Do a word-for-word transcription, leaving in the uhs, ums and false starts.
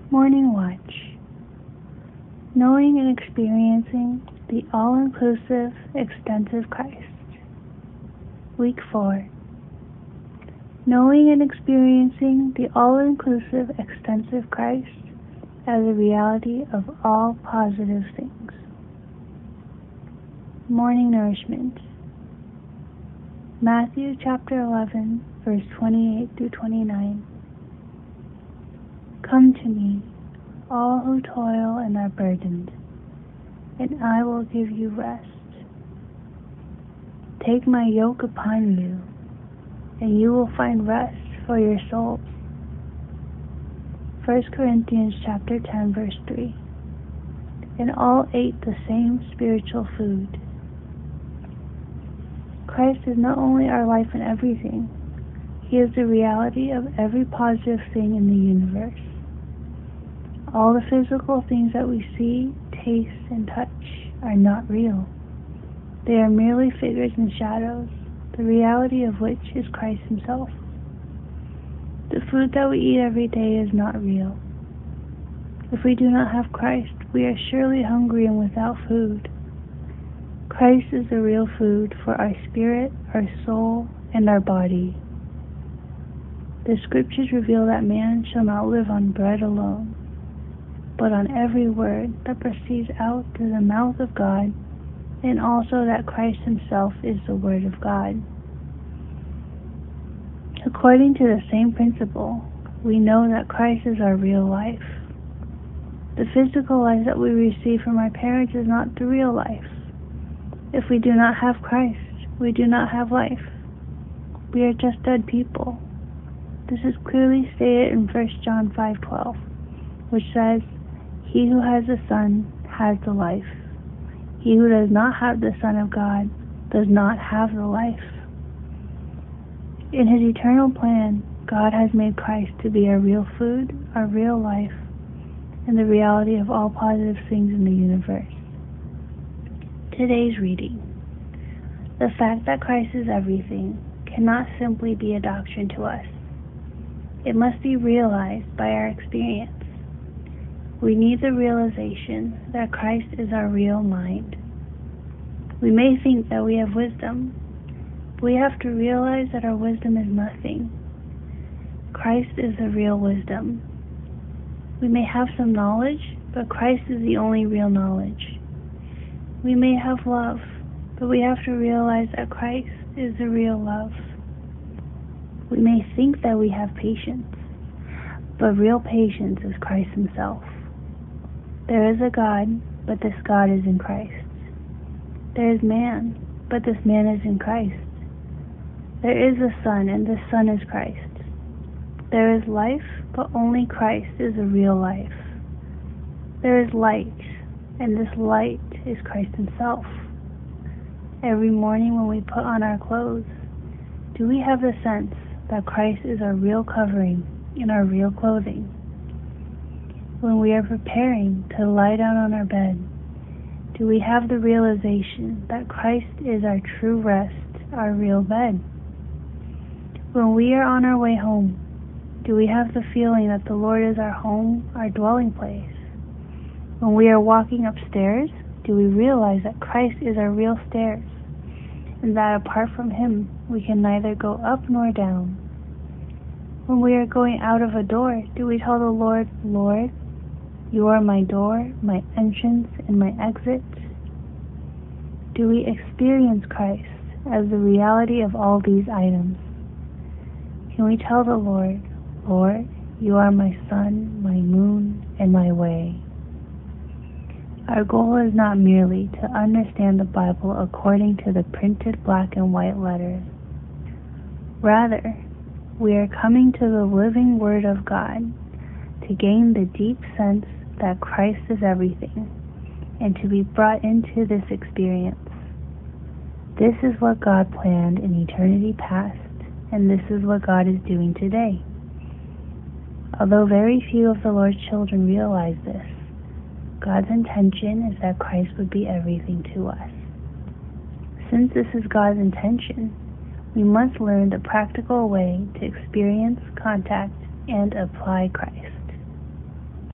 Morning Watch. Knowing and experiencing the all-inclusive, extensive Christ. Week four. Knowing and experiencing the all-inclusive, extensive Christ as a reality of all positive things. Morning Nourishment. Matthew chapter eleven, verse twenty-eight through twenty-nine. Come to me, all who toil and are burdened, and I will give you rest. Take my yoke upon you, and you will find rest for your souls. First Corinthians chapter ten, verse three. And all ate the same spiritual food. Christ is not only our life and everything, He is the reality of every positive thing in the universe. All the physical things that we see, taste, and touch are not real. They are merely figures and shadows, the reality of which is Christ Himself. The food that we eat every day is not real. If we do not have Christ, we are surely hungry and without food. Christ is the real food for our spirit, our soul, and our body. The scriptures reveal that man shall not live on bread alone, but on every word that proceeds out through the mouth of God, and also that Christ Himself is the Word of God. According to the same principle, we know that Christ is our real life. The physical life that we receive from our parents is not the real life. If we do not have Christ, we do not have life. We are just dead people. This is clearly stated in First John five twelve, which says, He who has the Son has the life. He who does not have the Son of God does not have the life. In His eternal plan, God has made Christ to be our real food, our real life, and the reality of all positive things in the universe. Today's reading. The fact that Christ is everything cannot simply be a doctrine to us. It must be realized by our experience. We need the realization that Christ is our real mind. We may think that we have wisdom, but we have to realize that our wisdom is nothing. Christ is the real wisdom. We may have some knowledge, but Christ is the only real knowledge. We may have love, but we have to realize that Christ is the real love. We may think that we have patience, but real patience is Christ Himself. There is a God, but this God is in Christ. There is man, but this man is in Christ. There is a Son, and this Son is Christ. There is life, but only Christ is a real life. There is light, and this light is Christ Himself. Every morning when we put on our clothes, do we have the sense that Christ is our real covering and our real clothing? When we are preparing to lie down on our bed, do we have the realization that Christ is our true rest, our real bed? When we are on our way home, do we have the feeling that the Lord is our home, our dwelling place? When we are walking upstairs, do we realize that Christ is our real stairs, and that apart from Him, we can neither go up nor down? When we are going out of a door, do we tell the Lord, Lord, You are my door, my entrance, and my exit? Do we experience Christ as the reality of all these items? Can we tell the Lord, Lord, You are my sun, my moon, and my way? Our goal is not merely to understand the Bible according to the printed black and white letters. Rather, we are coming to the living Word of God to gain the deep sense that Christ is everything, and to be brought into this experience. This is what God planned in eternity past, and this is what God is doing today. Although very few of the Lord's children realize this, God's intention is that Christ would be everything to us. Since this is God's intention, we must learn the practical way to experience, contact, and apply Christ.